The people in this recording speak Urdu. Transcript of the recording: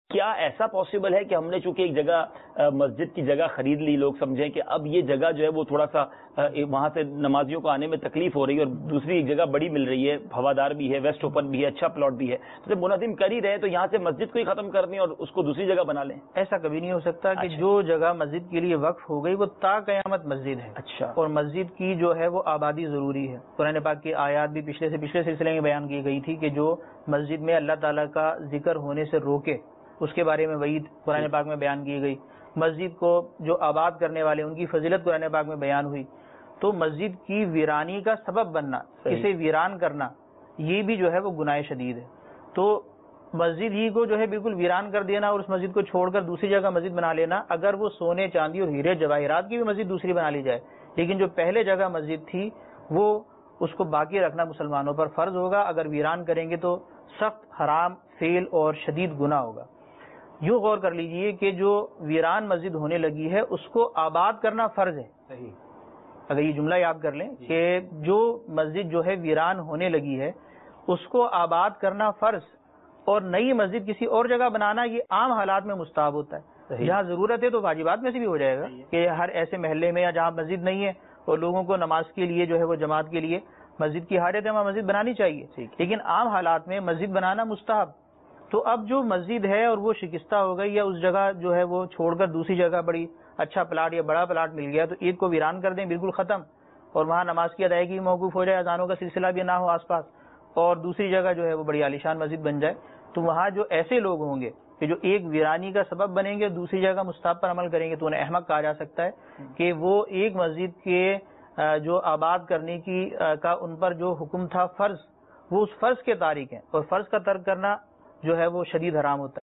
کیا ایسا پاسبل ہے کہ ہم نے چونکہ ایک جگہ مسجد کی جگہ خرید لی، لوگ سمجھیں کہ اب یہ جگہ جو ہے وہ تھوڑا سا وہاں سے نمازیوں کو آنے میں تکلیف ہو رہی ہے، اور دوسری ایک جگہ بڑی مل رہی ہے، ہوادار بھی ہے، ویسٹ اوپن بھی ہے، اچھا پلاٹ بھی ہے، تو جب منظم کر ہی رہے تو یہاں سے مسجد کو ہی ختم کر دیں اور اس کو دوسری جگہ بنا لیں؟ ایسا کبھی نہیں ہو سکتا کہ جو جگہ مسجد کے لیے وقف ہو گئی وہ تا قیامت مسجد ہے. اچھا. اور مسجد کی جو ہے وہ آبادی ضروری ہے. قرآن پاک کی آیات بھی پچھلے سلسلے میں بیان کی گئی تھی کہ جو مسجد میں اللہ تعالیٰ کا ذکر ہونے سے روکے اس کے بارے میں وعید قرآن پاک میں بیان کی گئی. مسجد کو جو آباد کرنے والے ان کی فضیلت قرآن پاک میں بیان ہوئی. تو مسجد کی ویرانی کا سبب بننا، اسے ویران کرنا، یہ بھی جو ہے وہ گناہ شدید ہے. تو مسجد ہی کو جو ہے بالکل ویران کر دینا اور اس مسجد کو چھوڑ کر دوسری جگہ مسجد بنا لینا، اگر وہ سونے چاندی اور ہیرے جواہرات کی بھی مسجد دوسری بنا لی جائے، لیکن جو پہلے جگہ مسجد تھی وہ اس کو باقی رکھنا مسلمانوں پر فرض ہوگا. اگر ویران کریں گے تو سخت حرام فعل اور شدید گناہ ہوگا. یوں غور کر لیجئے کہ جو ویران مسجد ہونے لگی ہے اس کو آباد کرنا فرض ہے. صحیح. اگر یہ جملہ یاد کر لیں کہ جو مسجد جو ہے ویران ہونے لگی ہے اس کو آباد کرنا فرض، اور نئی مسجد کسی اور جگہ بنانا یہ عام حالات میں مستحب ہوتا ہے. جہاں ضرورت ہے تو واجبات میں سے بھی ہو جائے گا کہ ہر ایسے محلے میں یا جہاں مسجد نہیں ہے اور لوگوں کو نماز کے لیے جو ہے وہ جماعت کے لیے مسجد کی حاجت ہے وہاں مسجد بنانی چاہیے، لیکن عام حالات میں مسجد بنانا مستحب. تو اب جو مسجد ہے اور وہ شکستہ ہو گئی یا اس جگہ جو ہے وہ چھوڑ کر دوسری جگہ بڑی اچھا پلاٹ یا بڑا پلاٹ مل گیا تو ایک کو ویران کر دیں بالکل ختم، اور وہاں نماز کی ادائیگی موقوف ہو جائے، اذانوں کا سلسلہ بھی نہ ہو آس پاس، اور دوسری جگہ جو ہے وہ بڑی عالیشان مسجد بن جائے. تو وہاں جو ایسے لوگ ہوں گے کہ جو ایک ویرانی کا سبب بنیں گے دوسری جگہ مستحب پر عمل کریں گے تو انہیں احمق کہا جا سکتا ہے کہ وہ ایک مسجد کے جو آباد کرنے کی کا ان پر جو حکم تھا فرض، وہ اس فرض کے تارک ہیں، اور فرض کا ترک کرنا جو ہے وہ شدید حرام ہوتا ہے.